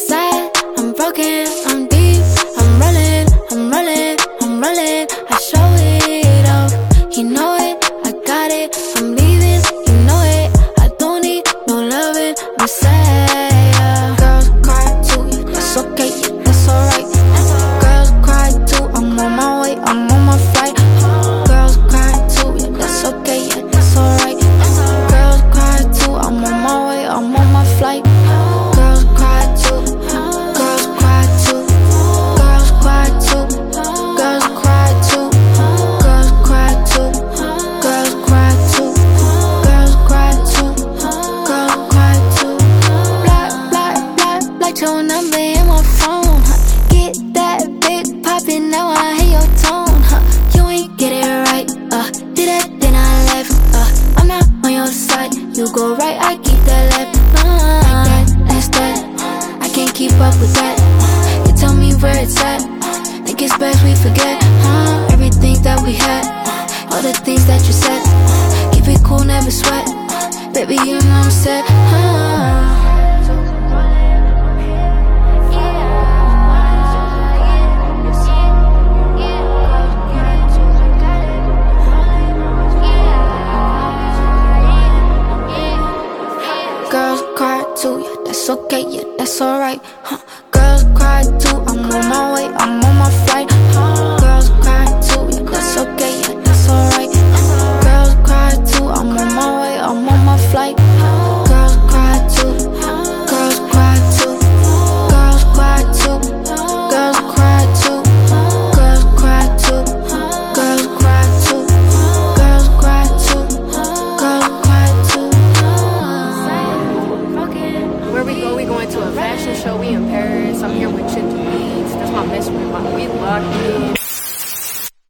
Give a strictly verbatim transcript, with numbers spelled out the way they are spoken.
sad, I'm broken, I'm deep, I'm rolling, I'm rolling, I'm rolling. I show it off, you know it, I got it. I'm leaving, you know it, I don't need no loving. I'm sad, yeah. Girls cry too, yeah, that's okay, yeah, that's alright. Girls cry too, I'm on my way, I'm on my flight. Girls cry too, yeah, that's okay, yeah, that's alright. Girls cry too, I'm on my way, I'm on my flight. Girls cry too, girls cry too, girls cry too, girls cry too, girls cry too, girls cry too, girls cry too, girls cry too. Black, black, black, black your number in my phone, huh? Get that big poppin', now I hear your tone, huh? You ain't get it right, uh, did it, then I left, uh, I'm not on your side, you go right, I keep that left, uh, like that, that's that, I can't keep up with that, you tell me where it's at, think it's best we forget, uh, everything that we had, uh, all the things that you said, uh, keep it cool, never sweat, uh, baby, you know I'm set, uh. Girls cry too, yeah, that's okay, yeah, that's alright, huh? Girls cry too, I'm on my way, I'm on my flight, huh? Girls cry too, yeah, that's okay, yeah, that's alright. Girls cry too, I'm on my way, I'm on my flight. Girls cry too, girls cry too, girls cry too, girls cry too, girls cry too, girls cry too, girls cry too, girls cry too. Where we go, we going to a fashion show. We in Paris. I'm here with Chick Beats. That's my best friend. We locked in.